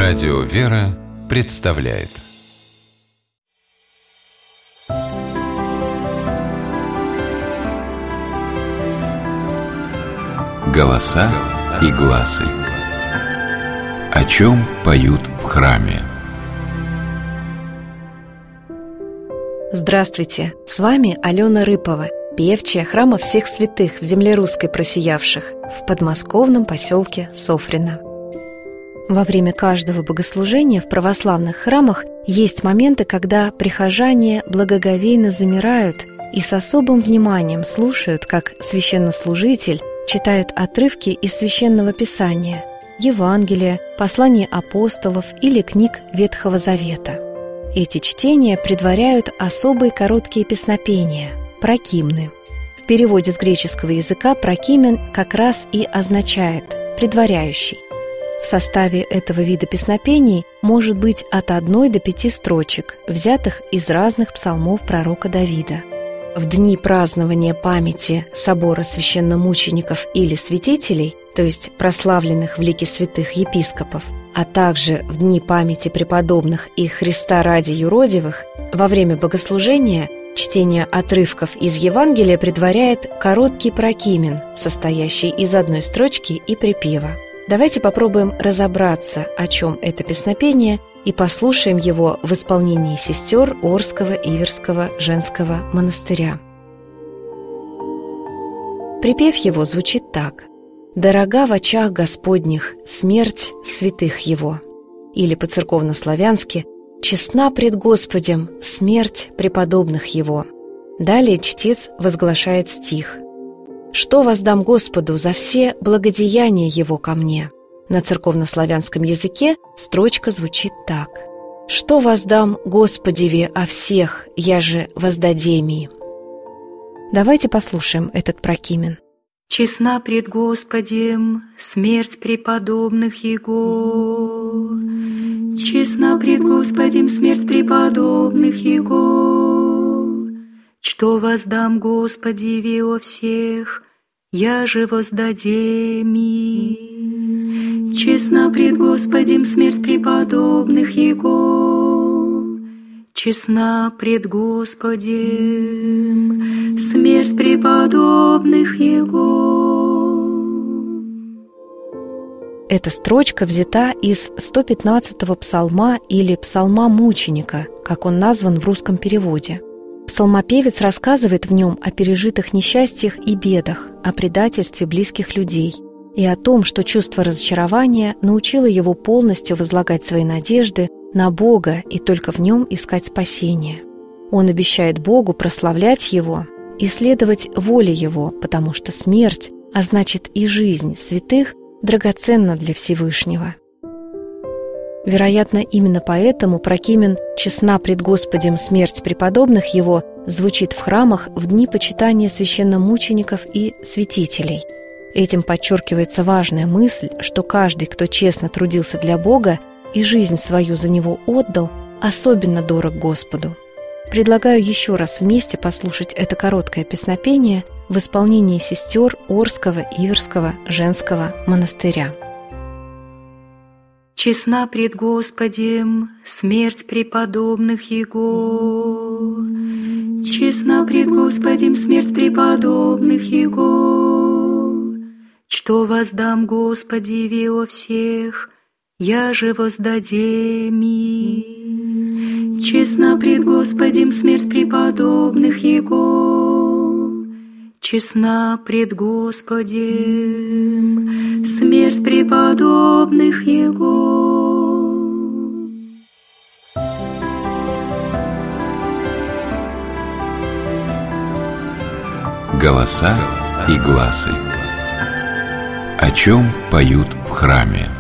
Радио «Вера» представляет «Голоса и гласы». О чем поют в храме? Здравствуйте! С вами Алена Рыпова, певчая храма всех святых в земле русской просиявших в подмосковном поселке Софрино. Во время каждого богослужения в православных храмах есть моменты, когда прихожане благоговейно замирают и с особым вниманием слушают, как священнослужитель читает отрывки из Священного Писания, Евангелия, посланий апостолов или книг Ветхого Завета. Эти чтения предваряют особые короткие песнопения – прокимны. В переводе с греческого языка прокимен как раз и означает «предваряющий». В составе этого вида песнопений может быть от 1 до 5 строчек, взятых из разных псалмов пророка Давида. В дни празднования памяти собора священномучеников или святителей, то есть прославленных в лике святых епископов, а также в дни памяти преподобных и Христа ради юродивых, во время богослужения чтение отрывков из Евангелия предваряет короткий прокимен, состоящий из одной строчки и припева. Давайте попробуем разобраться, о чем это песнопение, и послушаем его в исполнении сестер Орского Иверского женского монастыря. Припев его звучит так: «Дорога в очах Господних смерть святых Его», или по-церковно-славянски «Честна пред Господем смерть преподобных Его». Далее чтец возглашает стих: «Что воздам Господу за все благодеяния Его ко мне?» На церковно-славянском языке строчка звучит так: «Что воздам Господеве о всех, я же воздадеми». Давайте послушаем этот прокимен. «Честна пред Господем смерть преподобных Его, честна пред Господем смерть преподобных Его. Что воздам Господеве о всех, я же воздадеми. Честна пред Господем смерть преподобных Его, честна пред Господем смерть преподобных Его». Эта строчка взята из 115-го псалма или псалма мученика, как он назван в русском переводе. Псалмопевец рассказывает в нем о пережитых несчастьях и бедах, о предательстве близких людей и о том, что чувство разочарования научило его полностью возлагать свои надежды на Бога и только в Нем искать спасение. Он обещает Богу прославлять Его и следовать воле Его, потому что смерть, а значит и жизнь святых, драгоценна для Всевышнего. Вероятно, именно поэтому прокимен «Честна пред Господем смерть преподобных Его» звучит в храмах в дни почитания священномучеников и святителей. Этим подчеркивается важная мысль, что каждый, кто честно трудился для Бога и жизнь свою за Него отдал, особенно дорог Господу. Предлагаю еще раз вместе послушать это короткое песнопение в исполнении сестер Орского Иверского женского монастыря. Честна пред Господем смерть преподобных Его, честна пред Господем смерть преподобных Его. Что воздам Господеве о всех, я же воздадеми. Честна пред Господем смерть преподобных Его, честна пред Господем смерть преподобных Его». Голоса и гласы. О чем поют в храме?